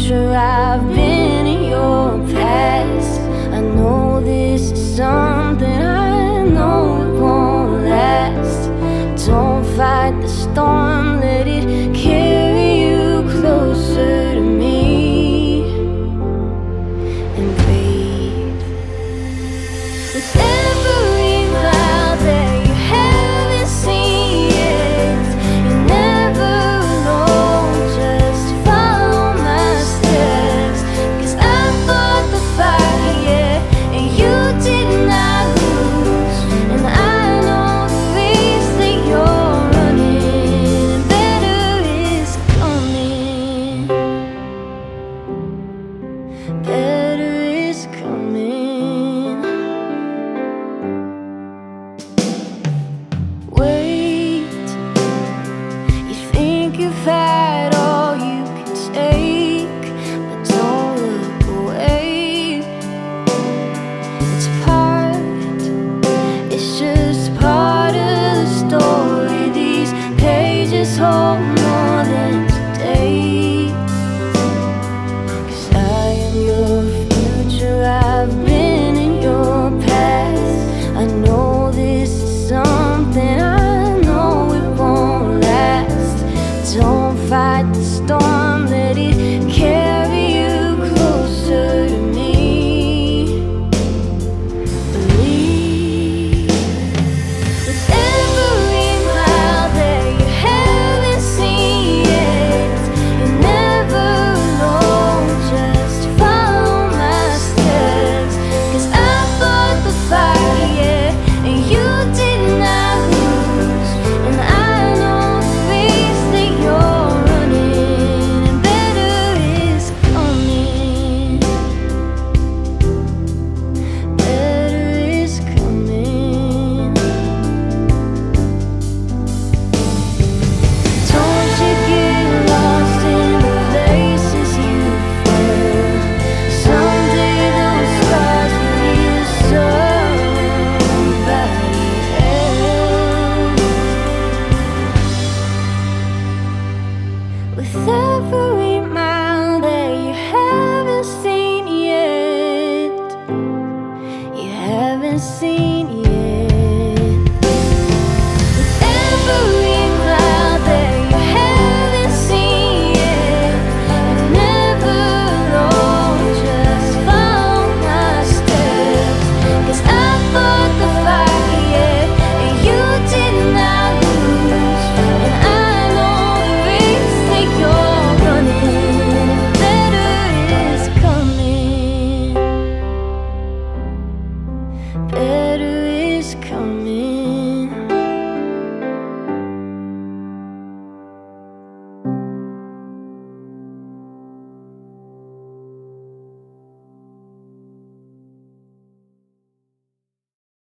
future, I've been in your past. I know this is something I know it won't last. Don't fight the storm, let it carry you closer to me. And breathe with every cloud that you haven't seen yet. You're never alone, just follow my steps. 'Cause I fought the fight, yeah, and you did not lose. And I know the race that you're running, and better is coming. Better is coming. Wait, you think you've had all you can take, but don't look away. It's just part of the story. These pages hold more than today. 'Cause I am your future, I've been in your past. I know this is something I know it won't last. Don't fight the storm, let it carry you closer to me. Believe with every cloud that you haven't seen yet. You're never alone, just follow my steps. 'Cause I fought the fight, yeah, and you did not lose. And I know the race that you're running, and better is coming. Better is coming. Don't you get lost in the places you fell. Someday those scars will heal somebody else. With